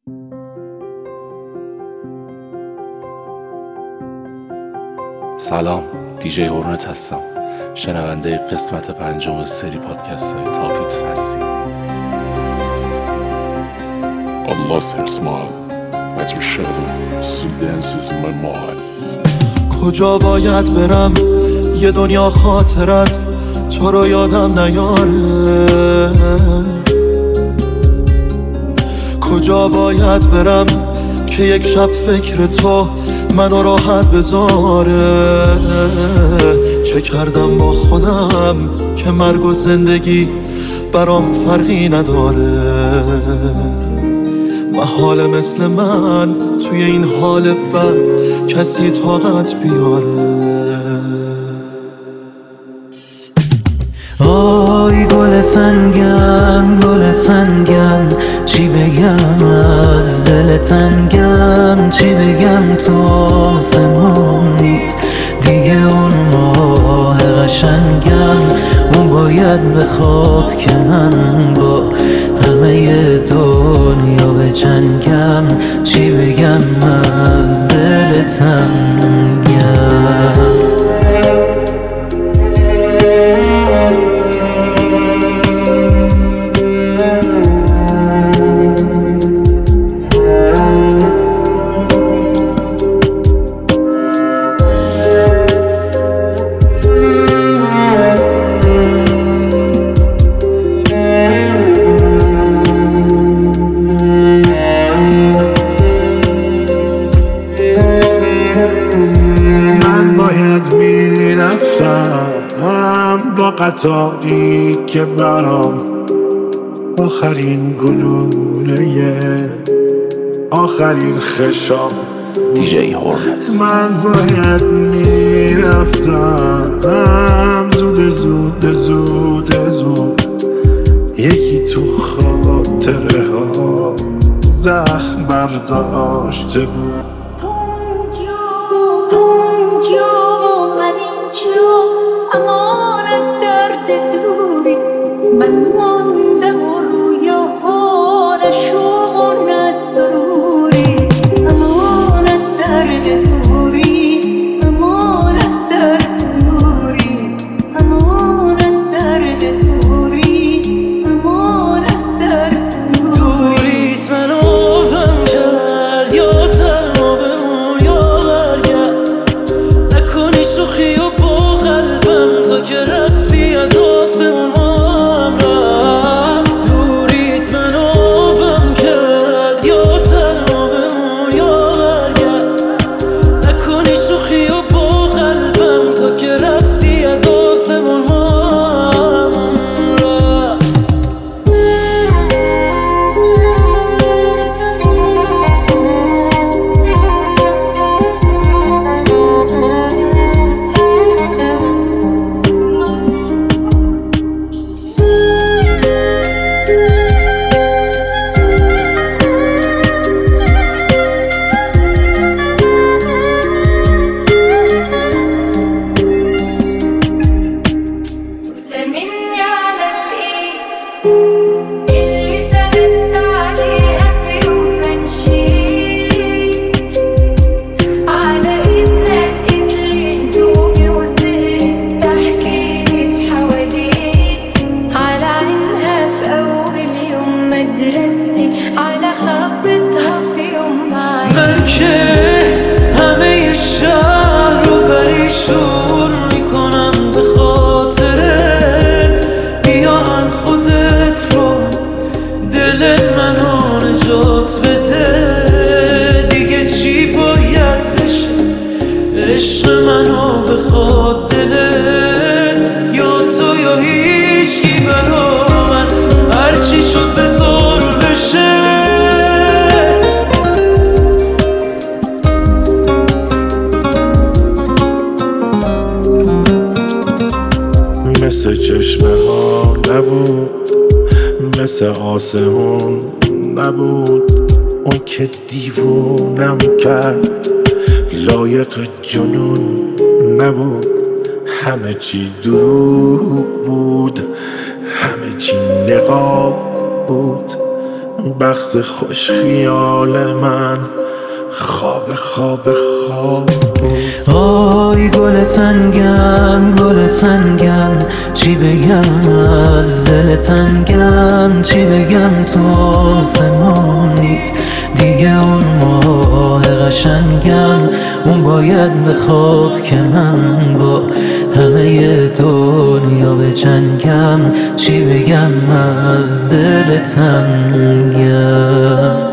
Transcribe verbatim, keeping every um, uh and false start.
سلام، دیجی هورنت هستم. شنونده قسمت پنجم سری پادکست های تاپیتس هستی. I lost her smile. That's her shadow. Still dances in my mind. کجا باید برم یه دنیا خاطرت تو رو یادم نیاره؟ کجا باید برم که یک شب فکر تو منو راحت بذاره؟ چه کردم با خودم که مرگ و زندگی برام فرقی نداره؟ محال مثل من توی این حال بد کسی طاقت بیاره؟ آی گل سنگم گل سنگم، چی بگم از دل تنگم؟ چی بگم تو آسمون نیست دیگه اون ماه قشنگم. اون باید بخواد که من با همه دنیا بجنگم. چی بگم از دل تنگم؟ با قطاری که برام آخرین گلوله آخرین خشام دیجی هورنت. من باید میرفتم زود زود زود زود یکی تو خاطره ها زخم برداشته بود. امان از درد دوری من ماندم و رویاها نشوق و نسروری. امان از درد دوری امان از درد دوری امان از درد دوری امان از درد دوری. دوریت منو غم کرد یا تنها بمون یا برگرد. نکنی شوخی و که رفتی از آسمون هم رفت. دوریت منو غم کرد یا تنها بمون یا برگرد. نکنی شوخی و با قلبم تا که رفتی از آسمون هم رفت. من که همه شهر رو پریشون میکنم به خاطرت. بیا هم خودت رو دل منو نجات بده. دیگه چی باید بشه عشق منو بخواد دلت؟ یا تو یا هیچکی برا من، هرچی شد بذار بشه. مثل چشمه ها نبود، مثل آسمون نبود. اون که دیوونم کرد لایق جنون نبود. همه چی دروغ بود، همه چی نقاب بود. بخت خوش خیال من خواب خواب خواب بود. آی گل سنگم گل سنگم چی بگم از دل تنگم، چی بگم تو سمانیت دیگه اون ماه قشنگم، اون باید بخواد که من با همه دنیا بجنگم، چی بگم از دل تنگم.